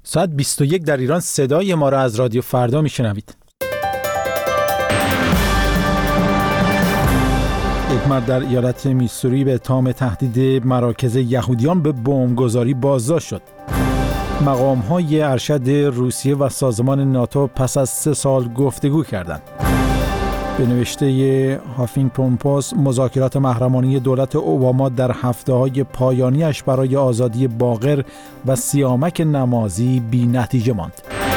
ساعت 21 در ایران صدای ما را از رادیو فردا میشنوید. یک مرد در ایالت میسوری به اتهام تهدید مراکز یهودیان به بمبگذاری بازداشت شد. مقام‌های ارشد روسیه و سازمان ناتو پس از 3 سال گفتگو کردند. به نوشته هافینگتون پست، مذاکرات محرمانه دولت اوباما در هفته‌های پایانیش برای آزادی باقر و سیامک نمازی بی نتیجه ماند.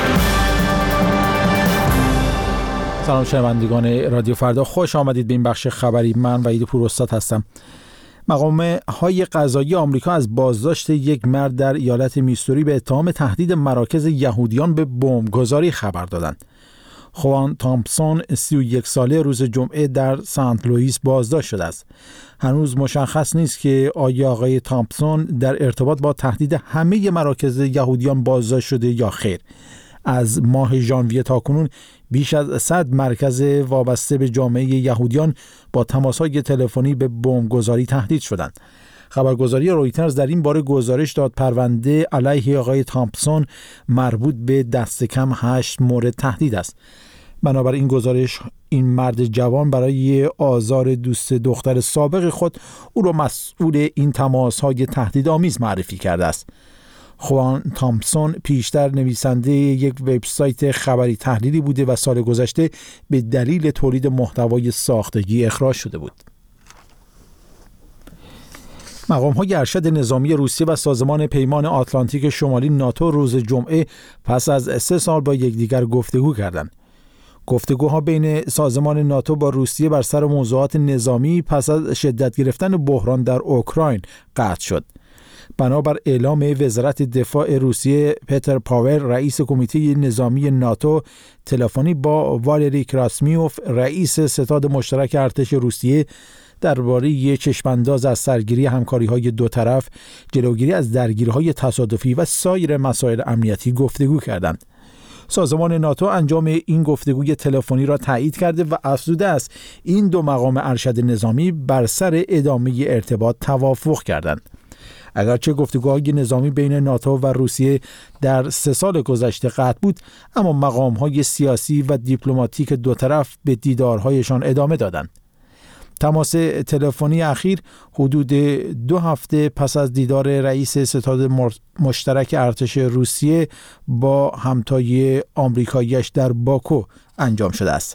سلام شنوندگان رادیو فردا، خوش آمدید به این بخش خبری. من وحید پوراستاد هستم. مقام‌های قضایی آمریکا از بازداشت یک مرد در ایالت میسوری به اتهام تهدید مراکز یهودیان به بمبگذاری خبر دادند. خوان تامپسون 31 ساله روز جمعه در سنت لوئیس بازداشت شده است. هنوز مشخص نیست که آیا آقای تامپسون در ارتباط با تهدید همه مراکز یهودیان بازداشت شده یا خیر. از ماه ژانویه تا کنون بیش از 100 مرکز وابسته به جامعه یهودیان با تماس‌های تلفنی به بمبگذاری تهدید شدند. خبرگزاری رویترز در این باره گزارش داد پرونده علیه آقای تامپسون مربوط به دست کم 8 مورد تهدید است. بنابر این گزارش، این مرد جوان برای آزار دوست دختر سابق خود او را مسئول این تماس‌های تهدیدآمیز معرفی کرده است. خوان تامپسون پیشتر نویسنده یک وبسایت خبری تحلیلی بوده و سال گذشته به دلیل تولید محتوای ساختگی اخراج شده بود. مقام‌های ارشد نظامی روسیه و سازمان پیمان آتلانتیک شمالی ناتو روز جمعه پس از 3 سال با یکدیگر گفتگو کردند. گفتگوها بین سازمان ناتو با روسیه بر سر موضوعات نظامی پس از شدت گرفتن بحران در اوکراین قطع شد. بنابر اعلام وزارت دفاع روسیه، پتر پاور رئیس کمیته نظامی ناتو تلفنی با والری کراسمیوف رئیس ستاد مشترک ارتش روسیه درباره چشمانداز از سرگیری همکاری‌های دو طرف، جلوگیری از درگیری‌های تصادفی و سایر مسائل امنیتی گفتگو کردند. سازمان ناتو انجام این گفتگوی تلفنی را تایید کرده و افزوده است این دو مقام ارشد نظامی بر سر ادامه ارتباط توافق کردند. اگرچه گفتگوهای نظامی بین ناتو و روسیه در 3 سال گذشته قطع بود، اما مقام‌های سیاسی و دیپلماتیک دو طرف به دیدارهایشان ادامه دادند. تماس تلفنی اخیر حدود 2 هفته پس از دیدار رئیس ستاد مشترک ارتش روسیه با همتای آمریکایی‌اش در باکو انجام شده است.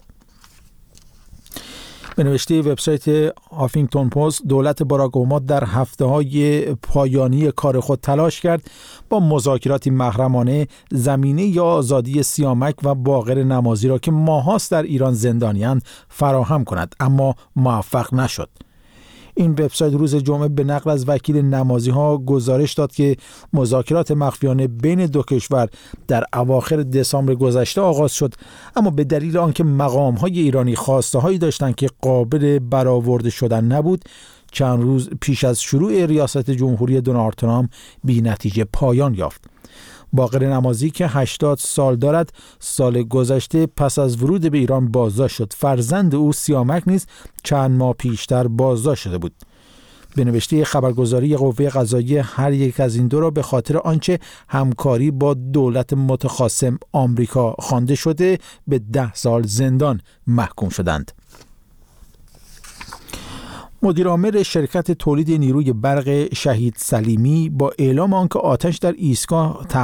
به نوشته وبسایت هافینگتون پست، دولت باراک اوباما در هفته‌های پایانی کار خود تلاش کرد با مذاکراتی محرمانه زمینه آزادی سیامک و باقر نمازی را که ماهاست در ایران زندانی‌اند فراهم کند، اما موفق نشد. این وبسایت روز جمعه به نقل از وکیل نمازی‌ها گزارش داد که مذاکرات مخفیانه بین دو کشور در اواخر دسامبر گذشته آغاز شد، اما به دلیل آنکه مقام‌های ایرانی خواسته‌هایی داشتند که قابل برآورده شدن نبود، چند روز پیش از شروع ریاست جمهوری دونالد ترامپ بی نتیجه پایان یافت. باقر نمازی که 80 سال دارد، سال گذشته پس از ورود به ایران بازداشت شد. فرزند او سیامک نیز چند ماه پیشتر بازداشت شده بود. به نوشته خبرگزاری قوه قضاییه، هر یک از این دو را به خاطر آنچه همکاری با دولت متخاصم آمریکا خوانده شده به 10 سال زندان محکوم شدند. مدیر عامل شرکت تولید نیروی برق شهید سلیمی با اعلام آنکه آتش در ایستگاه